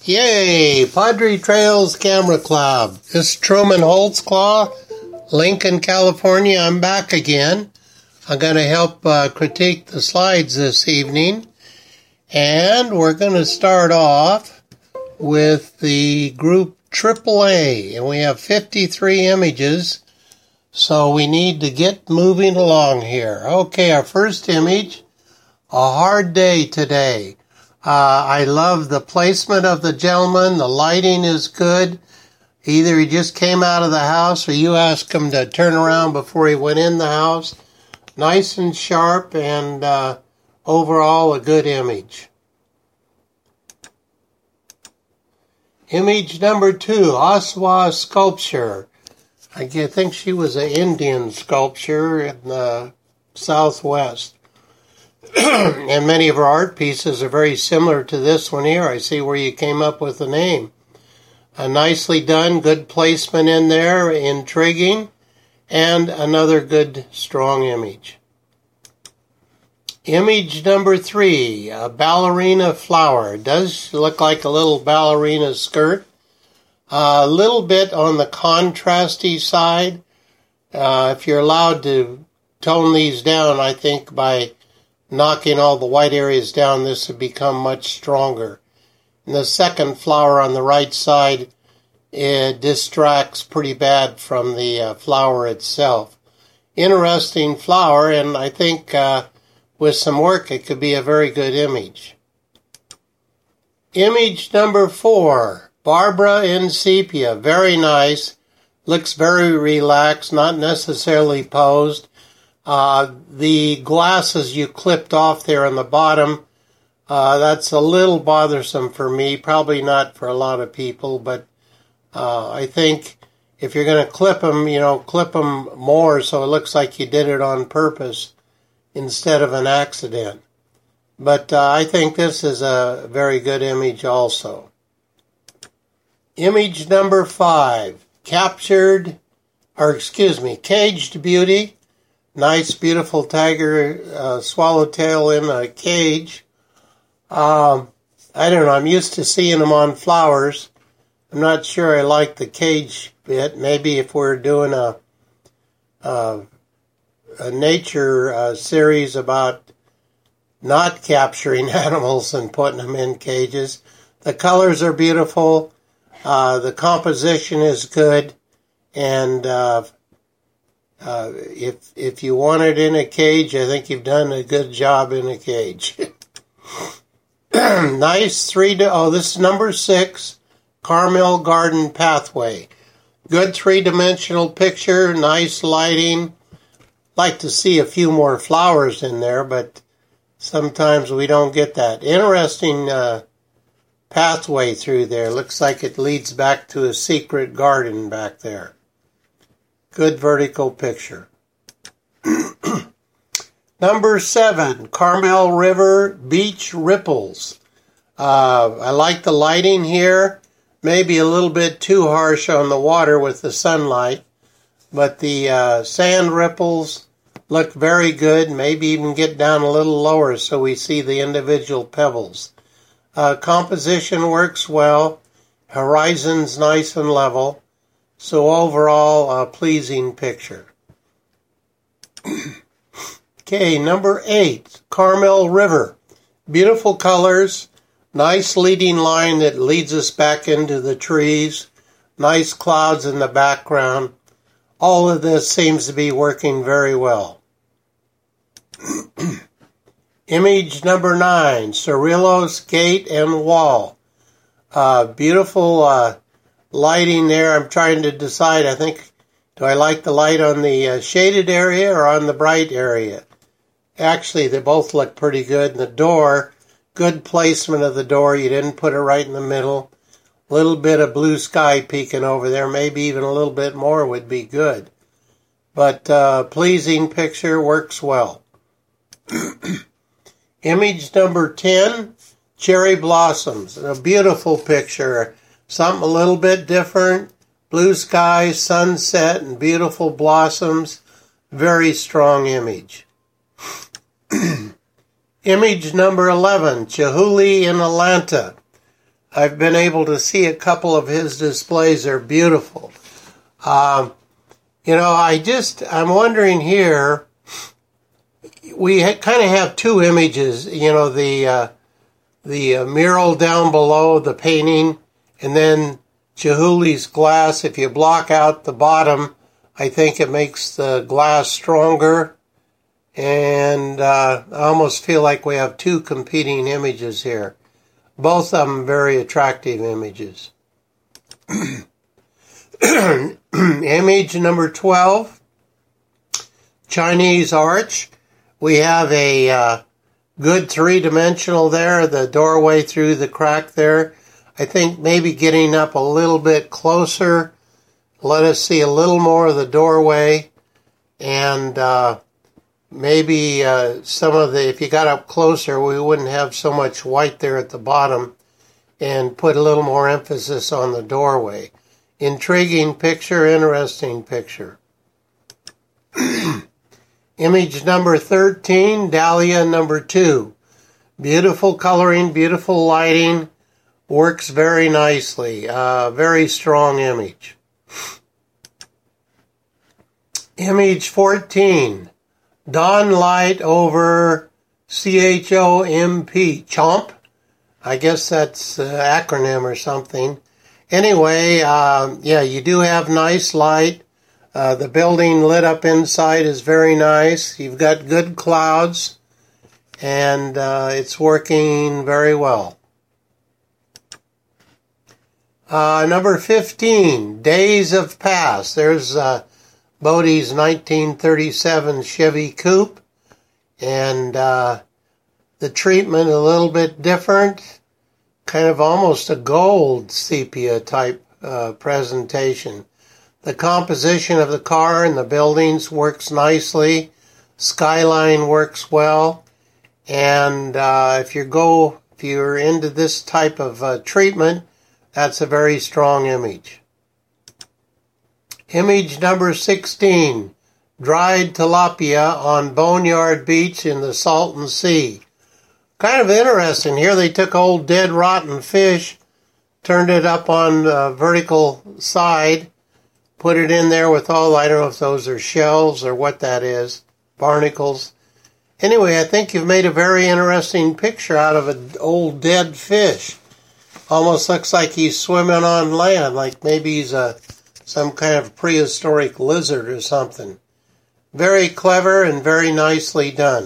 Yay! Padre Trails Camera Club. This is Truman Holtzclaw, Lincoln, California. I'm back again. I'm going to help critique the slides this evening. And we're going to start off with the group AAA. And we have 53 images, so we need to get moving along here. Okay, our first image, a hard day today. I love the placement of the gentleman. The lighting is good. Either he just came out of the house or you asked him to turn around before he went in the house. Nice and sharp and overall a good image. Image number 2, Aswa sculpture. I think she was an Indian sculpture in the Southwest. And many of her art pieces are very similar to this one here. I see where you came up with the name. Nicely done, good placement in there, intriguing, and another good, strong image. Image number 3, a ballerina flower. It does look like a little ballerina skirt. A little bit on the contrasty side. If you're allowed to tone these down, I think by knocking all the white areas down, this would become much stronger. And the second flower on the right side, it distracts pretty bad from the flower itself. Interesting flower, and I think with some work it could be a very good image. Image number 4, Barbara in sepia. Very nice. Looks very relaxed, not necessarily posed. The glasses you clipped off there on the bottom, that's a little bothersome for me. Probably not for a lot of people, but I think if you're going to clip them, clip them more so it looks like you did it on purpose instead of an accident. But I think this is a very good image also. Image number 5, Caged Beauty. Nice, beautiful tiger swallowtail in a cage. I don't know, I'm used to seeing them on flowers. I'm not sure I like the cage bit. Maybe if we're doing a nature series about not capturing animals and putting them in cages. The colors are beautiful. The composition is good. And if you want it in a cage, I think you've done a good job in a cage. Nice this is number 6, Carmel Garden Pathway. Good 3-dimensional picture, nice lighting. Like to see a few more flowers in there, but sometimes we don't get that. Interesting pathway through there. Looks like it leads back to a secret garden back there. Good vertical picture. Number 7, Carmel River Beach Ripples. I like the lighting here. Maybe a little bit too harsh on the water with the sunlight. But the sand ripples look very good. Maybe even get down a little lower so we see the individual pebbles. Composition works well. Horizon's nice and level. So overall, a pleasing picture. Okay, number 8, Carmel River. Beautiful colors, nice leading line that leads us back into the trees, nice clouds in the background. All of this seems to be working very well. Image number 9, Cerrillos Gate and Wall. Beautiful lighting there. I'm trying to decide, do I like the light on the shaded area or on the bright area? Actually, they both look pretty good. And the door, good placement of the door. You didn't put it right in the middle. A little bit of blue sky peeking over there. Maybe even a little bit more would be good. But pleasing picture, works well. Image number 10, Cherry Blossoms. A beautiful picture. Something a little bit different. Blue sky, sunset, and beautiful blossoms. Very strong image. Image number 11, Chihuly in Atlanta. I've been able to see a couple of his displays. They're beautiful. I'm wondering here, we kind of have two images, the mural down below, the painting, and then Chihuly's glass. If you block out the bottom, I think it makes the glass stronger. And I almost feel like we have two competing images here. Both of them very attractive images. Image number 12, Chinese arch. We have a good three-dimensional there, the doorway through the crack there. I think maybe getting up a little bit closer, let us see a little more of the doorway, and maybe some of the, if you got up closer, we wouldn't have so much white there at the bottom, and put a little more emphasis on the doorway. Intriguing picture, interesting picture. Image number 13, Dahlia number 2. Beautiful coloring, beautiful lighting, works very nicely. Very strong image. Image 14, Dawn Light over CHOMP, CHOMP. I guess that's an acronym or something. Anyway, you do have nice light. The building lit up inside is very nice. You've got good clouds, and it's working very well. Number 15, Days of Past. There's Bodie's 1937 Chevy Coupe, and the treatment a little bit different, kind of almost a gold sepia type presentation. The composition of the car and the buildings works nicely. Skyline works well. And if you're into this type of treatment, that's a very strong image. Image number 16, dried tilapia on Boneyard Beach in the Salton Sea. Kind of interesting. Here they took old dead rotten fish, turned it up on the vertical side, put it in there with all, I don't know if those are shells or what that is, barnacles. Anyway, I think you've made a very interesting picture out of an old dead fish. Almost looks like he's swimming on land, like maybe he's some kind of prehistoric lizard or something. Very clever and very nicely done.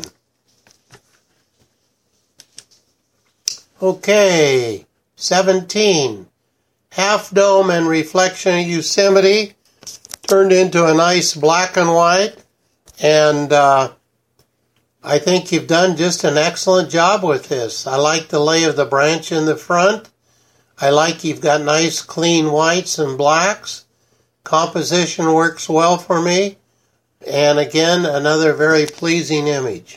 Okay, 17. Half dome and reflection of Yosemite turned into a nice black and white, and I think you've done just an excellent job with this. I like the lay of the branch in the front. I like you've got nice clean whites and blacks. Composition works well for me. And again, another very pleasing image.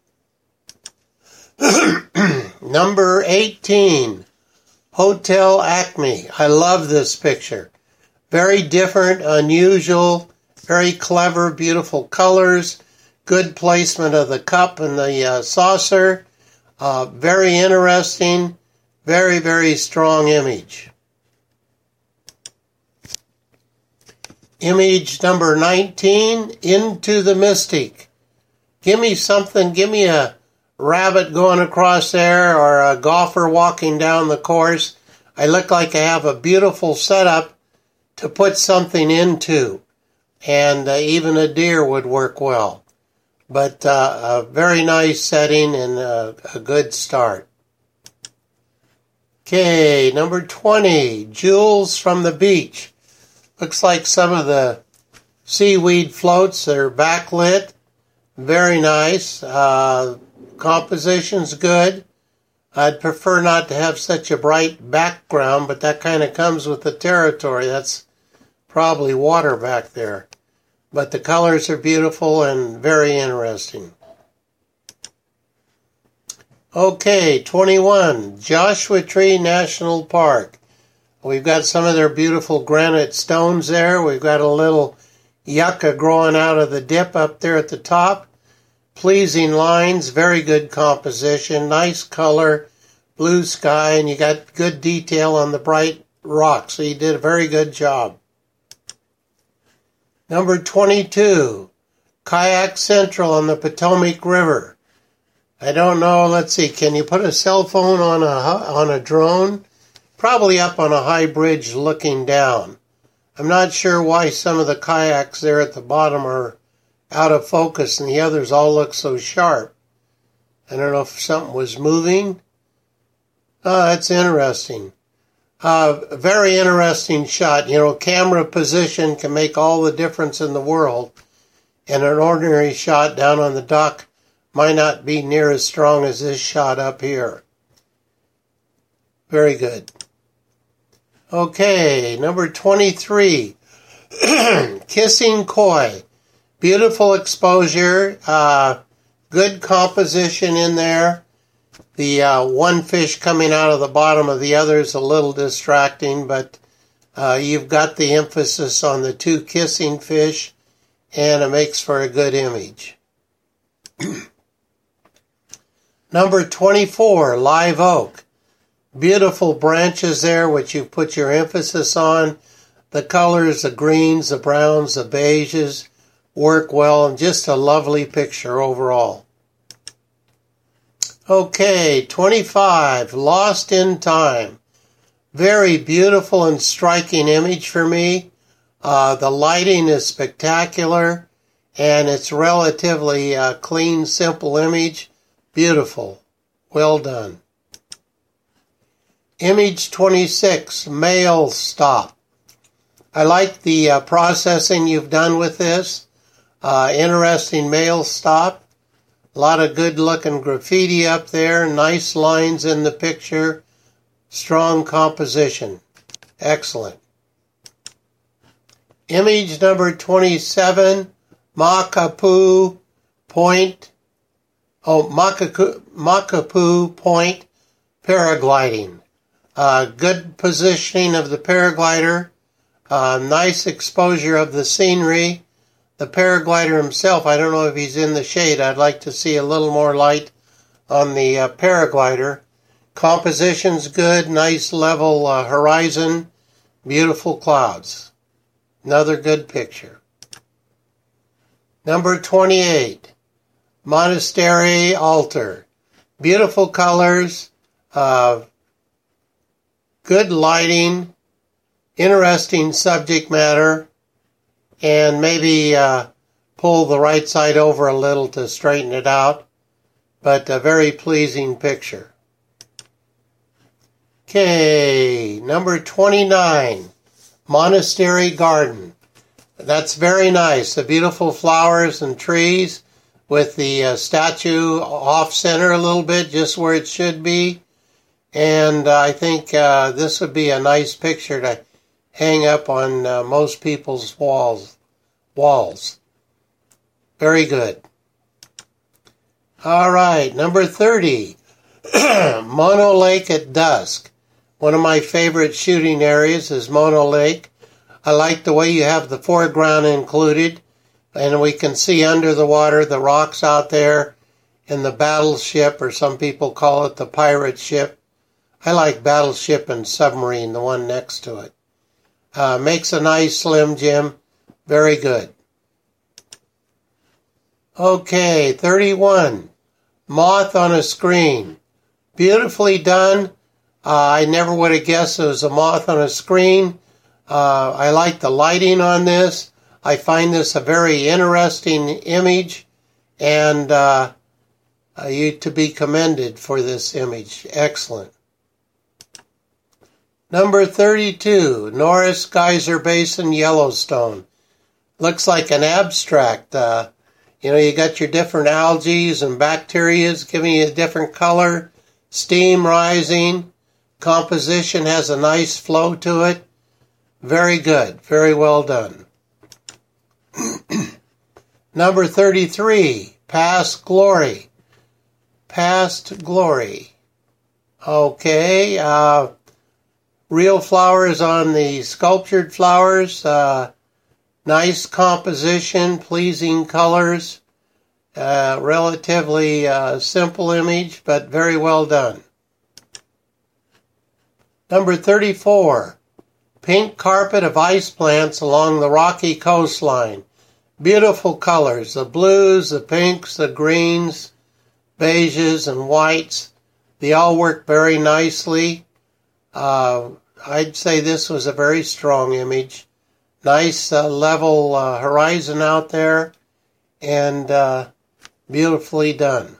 Number 18, Hotel Acme. I love this picture. Very different, unusual, very clever, beautiful colors, good placement of the cup and the saucer. Very interesting, very, very strong image. Image number 19, Into the Mystic. Give me something, give me a rabbit going across there or a golfer walking down the course. I look like I have a beautiful setup to put something into, and even a deer would work well. But a very nice setting and a good start. Okay, number 20, Jewels from the Beach. Looks like some of the seaweed floats that are backlit. Very nice. Composition's good. I'd prefer not to have such a bright background, but that kind of comes with the territory. That's probably water back there. But the colors are beautiful and very interesting. Okay, 21, Joshua Tree National Park. We've got some of their beautiful granite stones there. We've got a little yucca growing out of the dip up there at the top. Pleasing lines, very good composition, nice color, blue sky, and you got good detail on the bright rock. So you did a very good job. Number 22, Kayak Central on the Potomac River. I don't know, let's see, can you put a cell phone on a drone? Probably up on a high bridge looking down. I'm not sure why some of the kayaks there at the bottom are out of focus and the others all look so sharp. I don't know if something was moving. Oh, that's interesting. Very interesting shot. You know, camera position can make all the difference in the world. And an ordinary shot down on the dock might not be near as strong as this shot up here. Very good. Okay, number 23, Kissing Koi. Beautiful exposure, good composition in there. The one fish coming out of the bottom of the other is a little distracting, but you've got the emphasis on the two kissing fish, and it makes for a good image. Number 24, Live Oak. Beautiful branches there, which you put your emphasis on. The colors, the greens, the browns, the beiges work well, and just a lovely picture overall. Okay, 25, Lost in Time. Very beautiful and striking image for me. The lighting is spectacular, and it's relatively clean, simple image. Beautiful. Well done. Image 26, Mail Stop. I like the processing you've done with this. Interesting mail stop. A lot of good looking graffiti up there. Nice lines in the picture. Strong composition. Excellent. Image number 27, Makapu Point. Makapu Point paragliding. Good positioning of the paraglider. Nice exposure of the scenery. The paraglider himself, I don't know if he's in the shade. I'd like to see a little more light on the paraglider. Composition's good. Nice level horizon. Beautiful clouds. Another good picture. Number 28, Monastery Altar. Beautiful colors. Good lighting, interesting subject matter, and maybe pull the right side over a little to straighten it out, but a very pleasing picture. Okay, number 29, Monastery Garden. That's very nice. The beautiful flowers and trees with the statue off-center a little bit, just where it should be. And I think this would be a nice picture to hang up on most people's walls. Very good. All right, number 30, Mono Lake at dusk. One of my favorite shooting areas is Mono Lake. I like the way you have the foreground included, and we can see under the water the rocks out there and the battleship, or some people call it the pirate ship. I like battleship and submarine, the one next to it. Makes a nice Slim Jim. Very good. Okay, 31. Moth on a Screen. Beautifully done. I never would have guessed it was a moth on a screen. I like the lighting on this. I find this a very interesting image, and you to be commended for this image. Excellent. Number 32, Norris Geyser Basin, Yellowstone. Looks like an abstract. You got your different algae and bacteria giving you a different color, steam rising, composition has a nice flow to it. Very good, very well done. Number 33, Past Glory. Past Glory. Okay, real flowers on the sculptured flowers. Nice composition, pleasing colors. Relatively simple image, but very well done. Number 34, pink carpet of ice plants along the rocky coastline. Beautiful colors, the blues, the pinks, the greens, beiges, and whites. They all work very nicely. I'd say this was a very strong image. Nice level horizon out there, and beautifully done.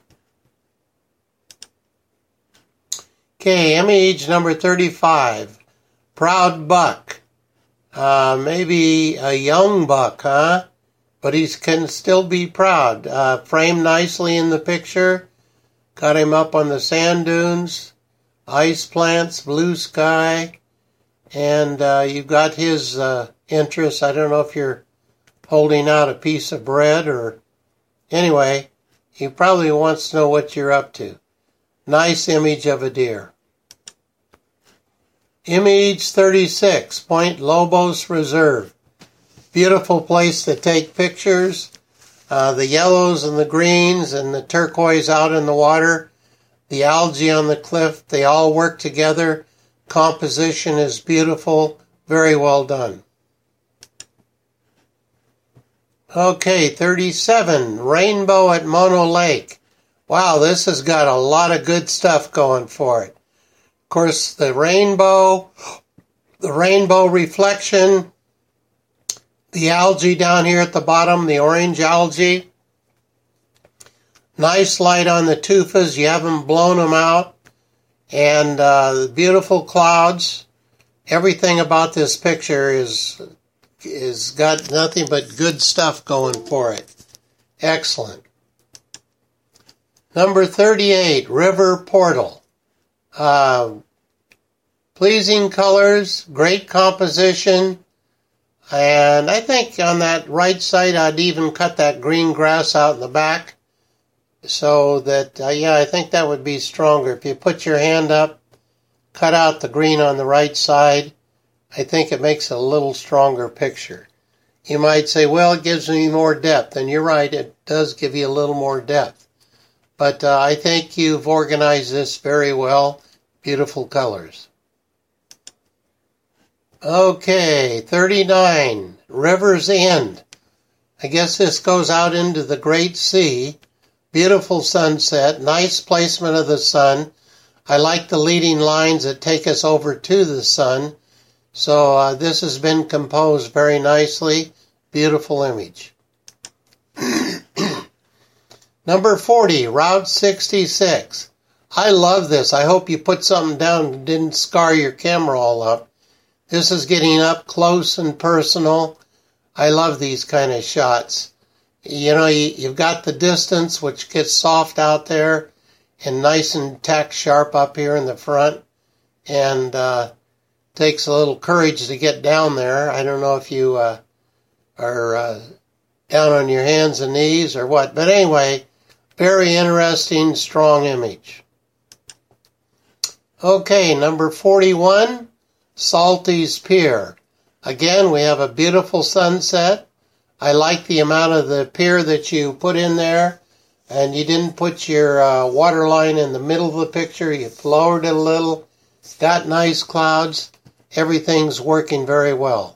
Okay, image number 35. Proud buck. Maybe a young buck, huh? But he can still be proud. Framed nicely in the picture. Got him up on the sand dunes. Ice plants, blue sky. And you've got his interest. I don't know if you're holding out a piece of bread or... Anyway, he probably wants to know what you're up to. Nice image of a deer. Image 36, Point Lobos Reserve. Beautiful place to take pictures. The yellows and the greens and the turquoise out in the water. The algae on the cliff, they all work together. Composition is beautiful. Very well done. Okay, 37, Rainbow at Mono Lake. Wow, this has got a lot of good stuff going for it. Of course, the rainbow reflection, the algae down here at the bottom, the orange algae. Nice light on the tufas. You haven't blown them out. And the beautiful clouds. Everything about this picture is got nothing but good stuff going for it. Excellent. Number 38, River Portal. Pleasing colors, great composition, and I think on that right side I'd even cut that green grass out in the back so that, I think that would be stronger. If you put your hand up, cut out the green on the right side, I think it makes a little stronger picture. You might say, well, it gives me more depth, and you're right, it does give you a little more depth. But I think you've organized this very well. Beautiful colors. Okay, 39, River's End. I guess this goes out into the Great Sea. Beautiful sunset, nice placement of the sun. I like the leading lines that take us over to the sun. So this has been composed very nicely. Beautiful image. Number 40, Route 66. I love this. I hope you put something down and didn't scar your camera all up. This is getting up close and personal. I love these kind of shots. You know, you've got the distance, which gets soft out there, and nice and tack sharp up here in the front. And takes a little courage to get down there. I don't know if you are down on your hands and knees or what. But anyway, very interesting, strong image. Okay, number 41, Salty's Pier. Again, we have a beautiful sunset. I like the amount of the pier that you put in there. And you didn't put your water line in the middle of the picture. You lowered it a little. Got nice clouds. Everything's working very well.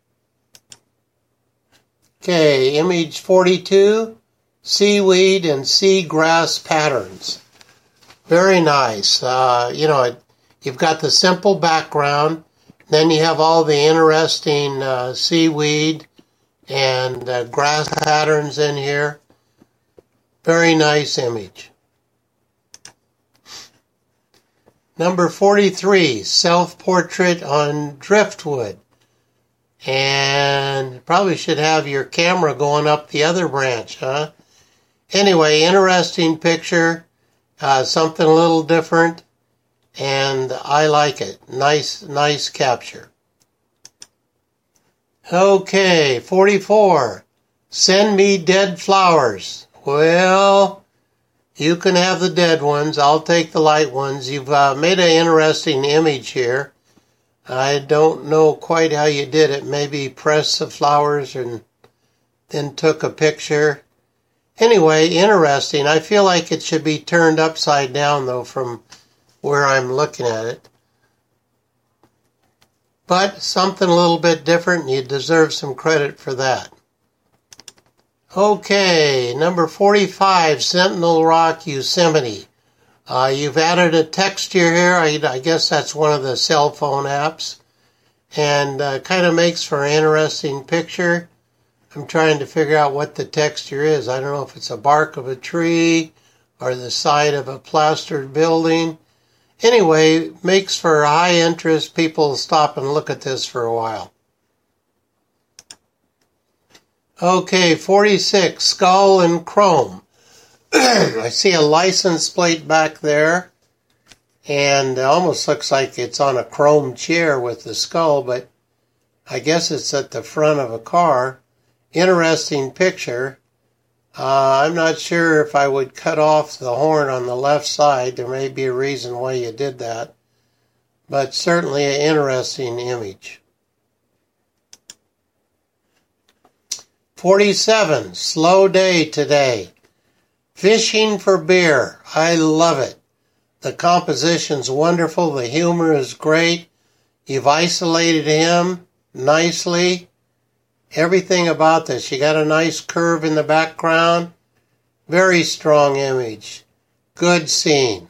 Okay, image 42, seaweed and seagrass patterns. Very nice. You've got the simple background. Then you have all the interesting seaweed and grass patterns in here. Very nice image. Number 43, self-portrait on driftwood. And probably should have your camera going up the other branch, huh? Anyway, interesting picture. Something a little different. And I like it. Nice capture. Okay, 44. Send me dead flowers. Well, you can have the dead ones. I'll take the light ones. You've made an interesting image here. I don't know quite how you did it. Maybe pressed the flowers and then took a picture. Anyway, interesting. I feel like it should be turned upside down, though, from where I'm looking at it. but something a little bit different, and you deserve some credit for that. Okay, number 45, Sentinel Rock, Yosemite. You've added a texture here. I guess that's one of the cell phone apps. And kind of makes for an interesting picture. I'm trying to figure out what the texture is. I don't know if it's a bark of a tree or the side of a plastered building. Anyway, makes for high interest. People stop and look at this for a while. Okay, 46, skull and chrome. I see a license plate back there, and it almost looks like it's on a chrome chair with the skull, but I guess it's at the front of a car. Interesting picture. I'm not sure if I would cut off the horn on the left side. There may be a reason why you did that, but certainly an interesting image. 47, slow day today. Fishing for beer. I love it. The composition's wonderful. The humor is great. You've isolated him nicely. Everything about this. You got a nice curve in the background. Very strong image. Good scene.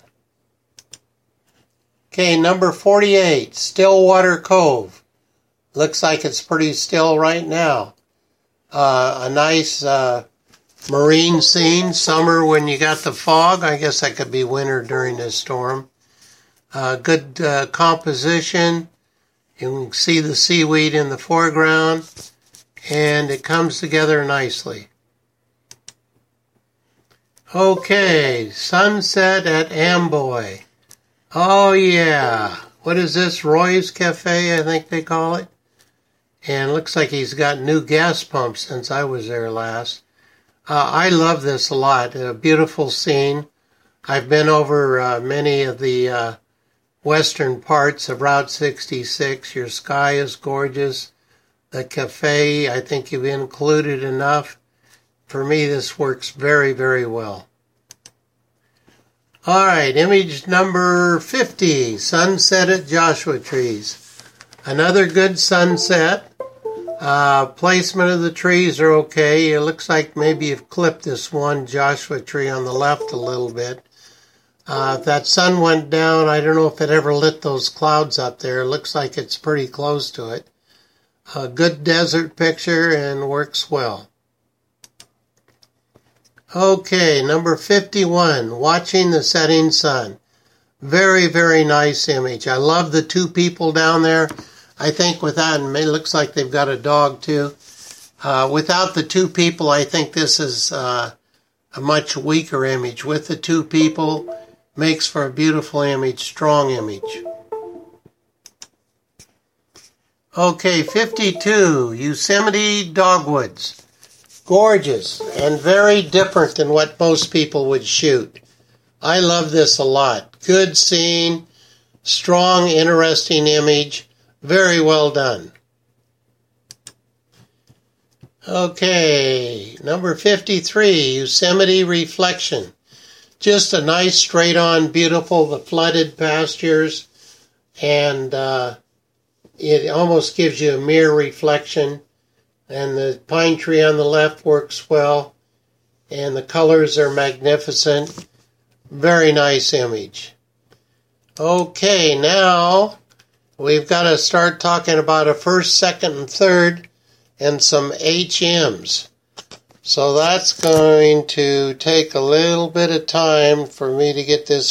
Okay, number 48, Stillwater Cove. Looks like it's pretty still right now. A nice marine scene, summer when you got the fog. I guess that could be winter during this storm. Good composition. You can see the seaweed in the foreground, and it comes together nicely. Okay, sunset at Amboy. Oh yeah, what is this? Roy's Cafe, I think they call it. And looks like he's got new gas pumps since I was there last. I love this a lot. A beautiful scene. I've been over many of the western parts of Route 66. Your sky is gorgeous. The cafe, I think you've included enough. For me, this works very, very well. All right, image number 50, sunset at Joshua Trees. Another good sunset. Placement of the trees are okay. It looks like maybe you've clipped this one Joshua tree on the left a little bit. If that sun went down, I don't know if it ever lit those clouds up there. It looks like it's pretty close to it. A good desert picture and works well. Okay, number 51, watching the setting sun. Very, very nice image. I love the two people down there. I think without, and it looks like they've got a dog too. Without the two people, I think this is a much weaker image. With the two people, makes for a beautiful image, strong image. Okay, 52, Yosemite Dogwoods. Gorgeous and very different than what most people would shoot. I love this a lot. Good scene, strong, interesting image. Very well done. Okay, number 53, Yosemite Reflection. Just a nice, straight-on, beautiful, the flooded pastures, and it almost gives you a mirror reflection. And the pine tree on the left works well, and the colors are magnificent. Very nice image. Okay, now we've got to start talking about a first, second, and third, and some HMs. So that's going to take a little bit of time for me to get this